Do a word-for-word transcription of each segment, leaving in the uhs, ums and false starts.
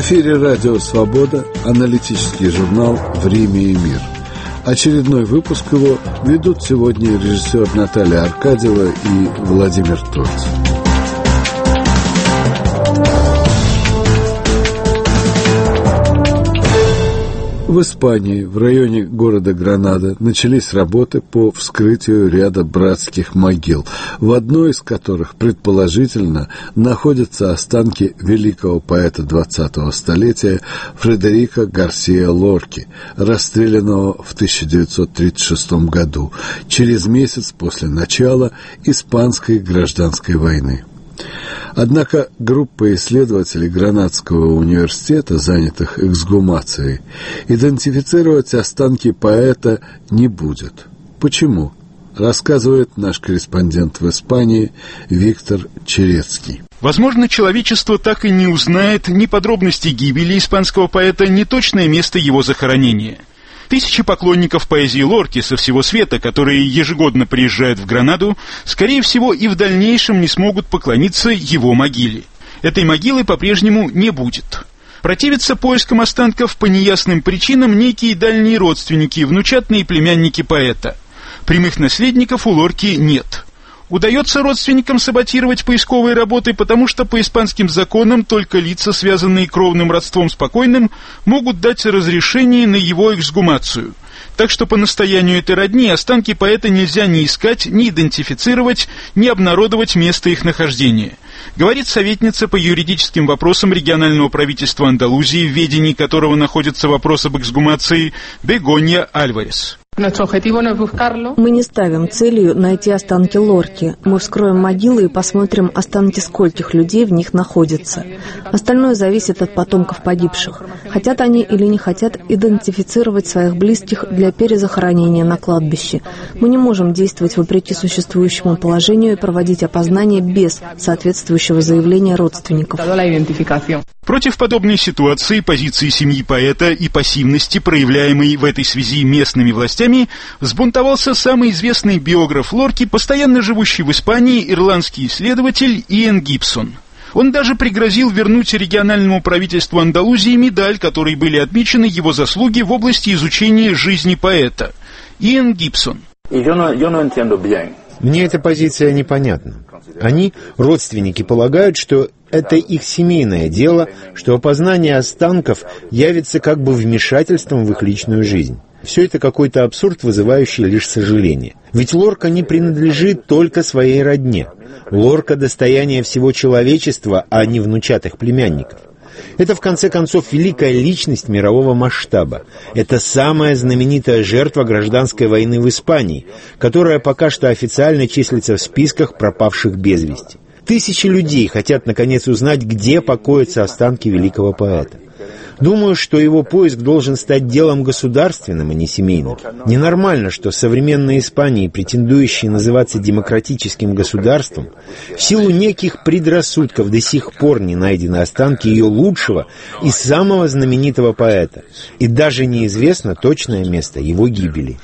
эфире «Радио Свобода», аналитический журнал «Время и мир». Очередной выпуск его ведут сегодня режиссер Наталья Аркадьева и Владимир Тольц. В Испании, в районе города Гранада, начались работы по вскрытию ряда братских могил, в одной из которых, предположительно, находятся останки великого поэта двадцатого столетия Фредерико Гарсиа Лорки, расстрелянного в тысяча девятьсот тридцать шестом году, через месяц после начала Испанской гражданской войны. Однако группа исследователей Гранадского университета, занятых эксгумацией, идентифицировать останки поэта не будет. Почему? Рассказывает наш корреспондент в Испании Виктор Черецкий. Возможно, человечество так и не узнает ни подробностей гибели испанского поэта, ни точное место его захоронения. Тысячи поклонников поэзии Лорки со всего света, которые ежегодно приезжают в Гранаду, скорее всего и в дальнейшем не смогут поклониться его могиле. Этой могилы по-прежнему не будет. Противятся поискам останков по неясным причинам некие дальние родственники, внучатные племянники поэта. Прямых наследников у Лорки нет. Удается родственникам саботировать поисковые работы, потому что по испанским законам только лица, связанные кровным родством с покойным, могут дать разрешение на его эксгумацию. Так что по настоянию этой родни останки поэта нельзя ни искать, ни идентифицировать, ни обнародовать место их нахождения, говорит советница по юридическим вопросам регионального правительства Андалузии, в ведении которого находится вопрос об эксгумации, Бегонья Альварес. Мы не ставим целью найти останки Лорки. Мы вскроем могилы и посмотрим, останки скольких людей в них находятся. Остальное зависит от потомков погибших. Хотят они или не хотят идентифицировать своих близких для перезахоронения на кладбище. Мы не можем действовать вопреки существующему положению и проводить опознание без соответствующего заявления родственников. Против подобной ситуации позиции семьи поэта и пассивности, проявляемой в этой связи местными властями, взбунтовался самый известный биограф Лорки, постоянно живущий в Испании, ирландский исследователь Иэн Гибсон. Он даже пригрозил вернуть региональному правительству Андалузии медаль, которой были отмечены его заслуги в области изучения жизни поэта. Иэн Гибсон. Мне эта позиция непонятна. Они, родственники, полагают, что это их семейное дело, что опознание останков явится как бы вмешательством в их личную жизнь. Все это какой-то абсурд, вызывающий лишь сожаление. Ведь Лорка не принадлежит только своей родне. Лорка — достояние всего человечества, а не внучатых племянников. Это, в конце концов, великая личность мирового масштаба. Это самая знаменитая жертва гражданской войны в Испании, которая пока что официально числится в списках пропавших без вести. Тысячи людей хотят, наконец, узнать, где покоятся останки великого поэта. Думаю, что его поиск должен стать делом государственным, а не семейным. Ненормально, что современная Испания, претендующая называться демократическим государством, в силу неких предрассудков до сих пор не найдены останки ее лучшего и самого знаменитого поэта. И даже неизвестно точное место его гибели.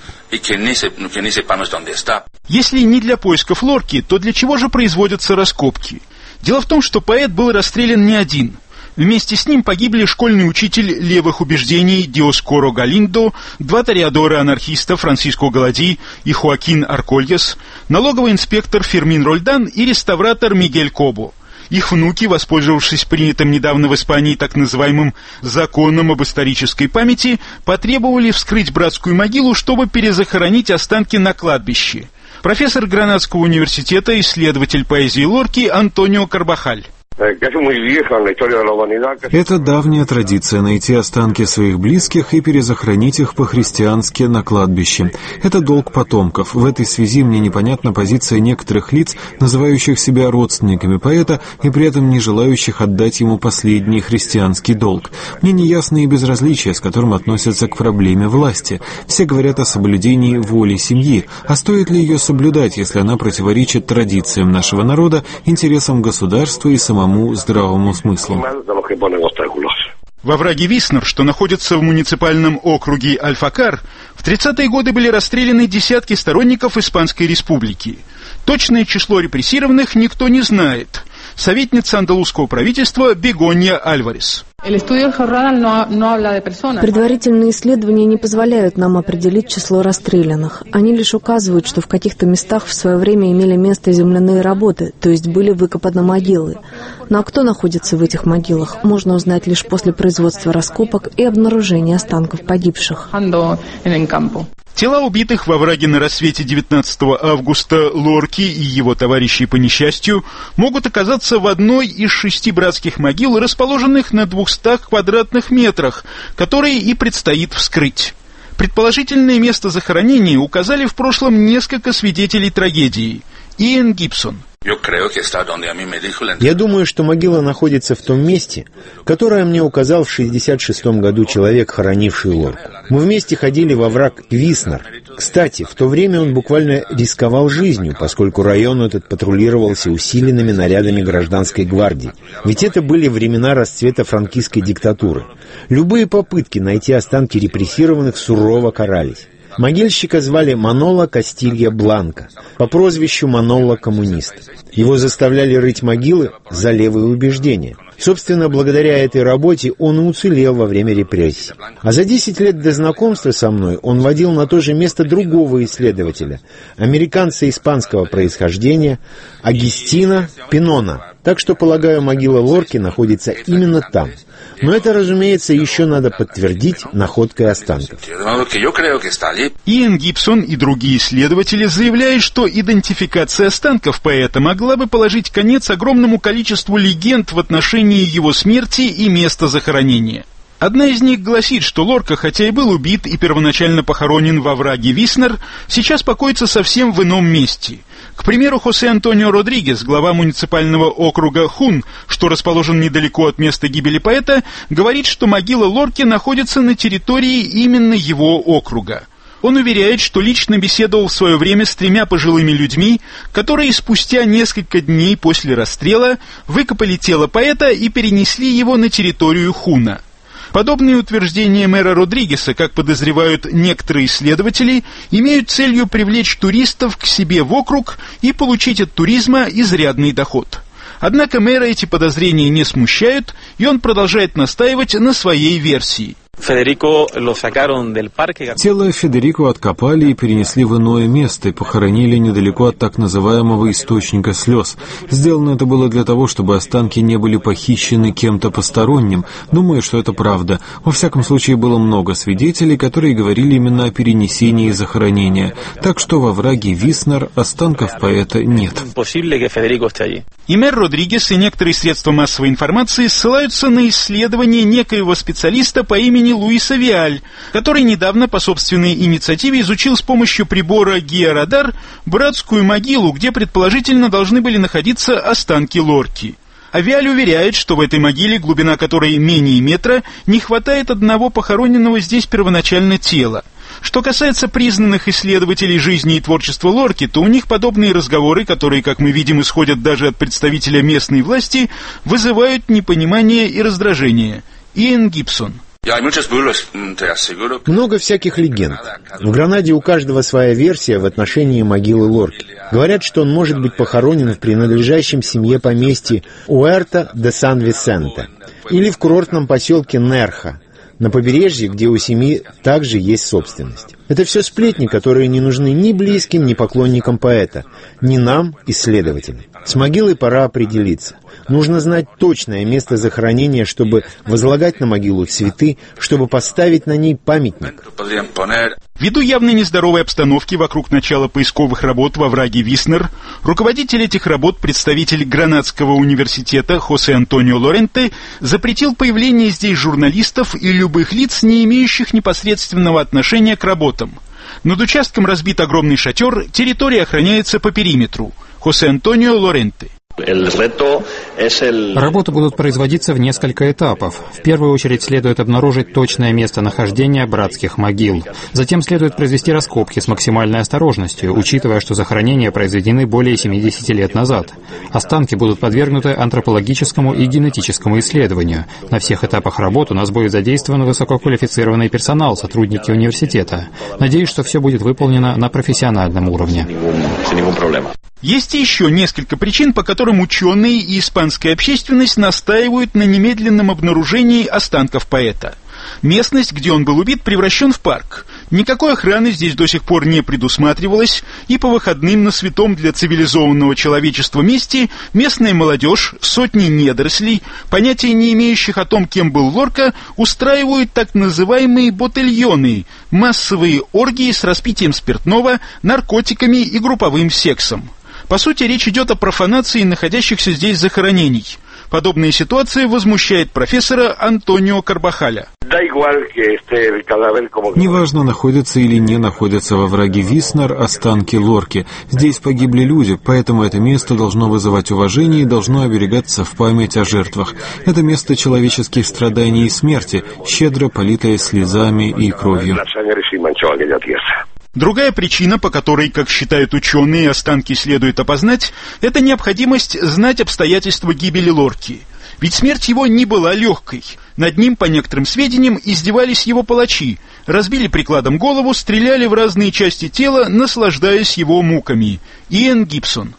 Если не для поисков Лорки, то для чего же производятся раскопки? Дело в том, что поэт был расстрелян не один. Вместе с ним погибли школьный учитель левых убеждений Диоскоро Галиндо, два тореадора-анархиста Франсиско Галади и Хоакин Аркольес, налоговый инспектор Фермин Рольдан и реставратор Мигель Кобо. Их внуки, воспользовавшись принятым недавно в Испании так называемым «законом об исторической памяти», потребовали вскрыть братскую могилу, чтобы перезахоронить останки на кладбище. Профессор Гранадского университета, исследователь поэзии Лорки Антонио Карбахаль. Это давняя традиция — найти останки своих близких и перезахоронить их по-христиански на кладбище. Это долг потомков. В этой связи мне непонятна позиция некоторых лиц, называющих себя родственниками поэта и при этом не желающих отдать ему последний христианский долг. Мне не ясно и безразличие, с которым относятся к проблеме власти. Все говорят о соблюдении воли семьи. А стоит ли ее соблюдать, если она противоречит традициям нашего народа, интересам государства и самому здравому смыслу? Во овраге Виснер, что находится в муниципальном округе Альфакар, в тридцатые годы были расстреляны десятки сторонников Испанской Республики. Точное число репрессированных никто не знает. Советница андалузского правительства Бегонья Альварес. Предварительные исследования не позволяют нам определить число расстрелянных. Они лишь указывают, что в каких-то местах в свое время имели место земляные работы, то есть были выкопаны могилы. Ну а кто находится в этих могилах, можно узнать лишь после производства раскопок и обнаружения останков погибших. Тела убитых во враге на рассвете девятнадцатого августа Лорки и его товарищей по несчастью могут оказаться в одной из шести братских могил, расположенных на двухстах квадратных метрах, которые и предстоит вскрыть. Предположительное место захоронения указали в прошлом несколько свидетелей трагедии. Иэн Гибсон. Я думаю, что могила находится в том месте, которое мне указал в шестьдесят шестом году человек, хоронивший Лорку. Мы вместе ходили во овраг Виснер. Кстати, в то время он буквально рисковал жизнью, поскольку район этот патрулировался усиленными нарядами гражданской гвардии. Ведь это были времена расцвета франкистской диктатуры. Любые попытки найти останки репрессированных сурово карались. Могильщика звали Маноло Кастилья Бланко, по прозвищу Маноло Коммунист. Его заставляли рыть могилы за левые убеждения. Собственно, благодаря этой работе он и уцелел во время репрессий. А за десять лет до знакомства со мной он водил на то же место другого исследователя, американца испанского происхождения, Агистина Пинона. Так что, полагаю, могила Лорки находится именно там. Но это, разумеется, еще надо подтвердить находкой останков. Иэн Гибсон и другие исследователи заявляют, что идентификация останков поэта могла бы положить конец огромному количеству легенд в отношении его смерти и места захоронения. Одна из них гласит, что Лорка, хотя и был убит и первоначально похоронен во овраге Виснер, сейчас покоится совсем в ином месте. К примеру, Хосе Антонио Родригес, глава муниципального округа Хун, что расположен недалеко от места гибели поэта, говорит, что могила Лорки находится на территории именно его округа. Он уверяет, что лично беседовал в свое время с тремя пожилыми людьми, которые спустя несколько дней после расстрела выкопали тело поэта и перенесли его на территорию Хуна. Подобные утверждения мэра Родригеса, как подозревают некоторые исследователи, имеют целью привлечь туристов к себе в округ и получить от туризма изрядный доход. Однако мэра эти подозрения не смущают, и он продолжает настаивать на своей версии. Тело Федерико откопали и перенесли в иное место и похоронили недалеко от так называемого источника слез. Сделано это было для того, чтобы останки не были похищены кем-то посторонним. Думаю, что это правда. Во всяком случае, было много свидетелей, которые говорили именно о перенесении захоронения. Так что во овраге Виснер останков поэта нет. И мэр Родригес и некоторые средства массовой информации ссылаются на исследование некоего специалиста по имени Луиса Виаль, который недавно по собственной инициативе изучил с помощью прибора георадар братскую могилу, где предположительно должны были находиться останки Лорки. А Виаль уверяет, что в этой могиле, глубина которой менее метра, не хватает одного похороненного здесь первоначально тела. Что касается признанных исследователей жизни и творчества Лорки, то у них подобные разговоры, которые, как мы видим, исходят даже от представителя местной власти, вызывают непонимание и раздражение. Иэн Гибсон. Много всяких легенд. В Гранаде у каждого своя версия в отношении могилы Лорки. Говорят, что он может быть похоронен в принадлежащем семье поместье Уэрта де Сан-Висенте или в курортном поселке Нерха, на побережье, где у семьи также есть собственность. Это все сплетни, которые не нужны ни близким, ни поклонникам поэта, ни нам, исследователям. С могилой пора определиться. Нужно знать точное место захоронения, чтобы возлагать на могилу цветы, чтобы поставить на ней памятник. Ввиду явной нездоровой обстановки вокруг начала поисковых работ во овраге Виснер, руководитель этих работ, представитель Гранадского университета Хосе Антонио Лоренте, запретил появление здесь журналистов и любых лиц, не имеющих непосредственного отношения к работам. Над участком разбит огромный шатер, территория охраняется по периметру. Хосе Антонио Лоренте. Работы будут производиться в несколько этапов. В первую очередь следует обнаружить точное местонахождение братских могил. Затем следует произвести раскопки с максимальной осторожностью, учитывая, что захоронения произведены более семидесяти лет назад. Останки будут подвергнуты антропологическому и генетическому исследованию. На всех этапах работ у нас будет задействован высококвалифицированный персонал, сотрудники университета. Надеюсь, что все будет выполнено на профессиональном уровне. Есть и еще несколько причин, по которым ученые и испанская общественность настаивают на немедленном обнаружении останков поэта. Местность, где он был убит, превращен в парк. Никакой охраны здесь до сих пор не предусматривалось, и по выходным на святом для цивилизованного человечества месте местная молодежь, сотни недорослей, понятия не имеющих о том, кем был Лорка, устраивают так называемые ботельоны, массовые оргии с распитием спиртного, наркотиками и групповым сексом. По сути, речь идет о профанации находящихся здесь захоронений. Подобная ситуация возмущает профессора Антонио Карбахаля. Неважно, находятся или не находятся во враге Виснер останки Лорки. Здесь погибли люди, поэтому это место должно вызывать уважение и должно оберегаться в память о жертвах. Это место человеческих страданий и смерти, щедро политое слезами и кровью. Другая причина, по которой, как считают ученые, останки следует опознать, это необходимость знать обстоятельства гибели Лорки. Ведь смерть его не была легкой. Над ним, по некоторым сведениям, издевались его палачи, разбили прикладом голову, стреляли в разные части тела, наслаждаясь его муками. Иэн Гибсон.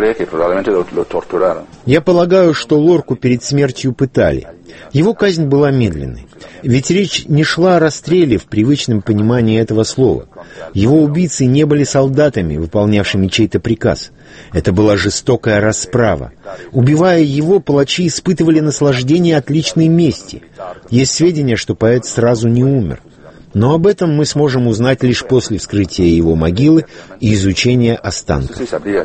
Я полагаю, что Лорку перед смертью пытали. Его казнь была медленной. Ведь речь не шла о расстреле в привычном понимании этого слова. Его убийцы не были солдатами, выполнявшими чей-то приказ. Это была жестокая расправа. Убивая его, палачи испытывали наслаждение от личной мести. Есть сведения, что поэт сразу не умер. Но об этом мы сможем узнать лишь после вскрытия его могилы и изучения останков.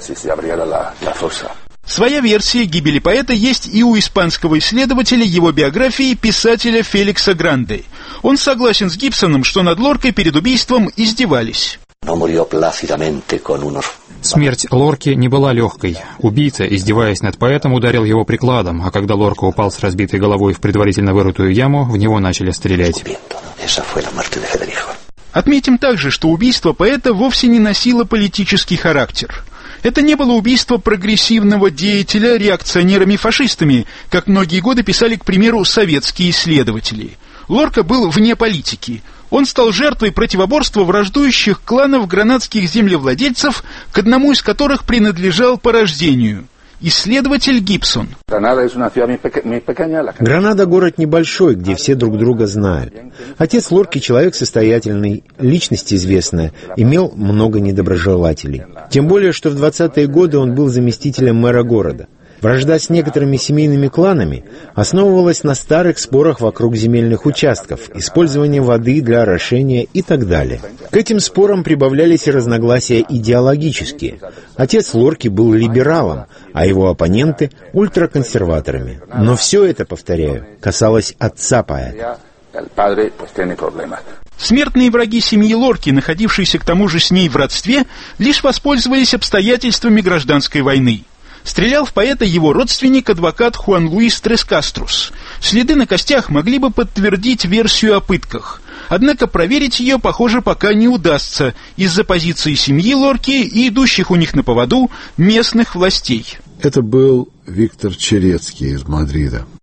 Своя версия гибели поэта есть и у испанского исследователя его биографии, писателя Феликса Гранде. Он согласен с Гибсоном, что над Лоркой перед убийством издевались. Смерть Лорки не была легкой. Убийца, издеваясь над поэтом, ударил его прикладом, а когда Лорка упал с разбитой головой в предварительно вырытую яму, в него начали стрелять. Отметим также, что убийство поэта вовсе не носило политический характер. Это не было убийство прогрессивного деятеля реакционерами-фашистами, как многие годы писали, к примеру, советские исследователи. Лорка был вне политики. Он стал жертвой противоборства враждующих кланов гранадских землевладельцев, к одному из которых принадлежал по рождению. Исследователь Гибсон. Гранада — город небольшой, где все друг друга знают. Отец Лорки — человек состоятельный, личность известная, имел много недоброжелателей. Тем более, что в двадцатые годы он был заместителем мэра города. Вражда с некоторыми семейными кланами основывалась на старых спорах вокруг земельных участков, использования воды для орошения и так далее. К этим спорам прибавлялись и разногласия идеологические. Отец Лорки был либералом, а его оппоненты — ультраконсерваторами. Но все это, повторяю, касалось отца поэта. Смертные враги семьи Лорки, находившиеся к тому же с ней в родстве, лишь воспользовались обстоятельствами гражданской войны. Стрелял в поэта его родственник, адвокат Хуан Луис Трескаструс. Следы на костях могли бы подтвердить версию о пытках. Однако проверить ее, похоже, пока не удастся из-за позиции семьи Лорки и идущих у них на поводу местных властей. Это был Виктор Черецкий из Мадрида.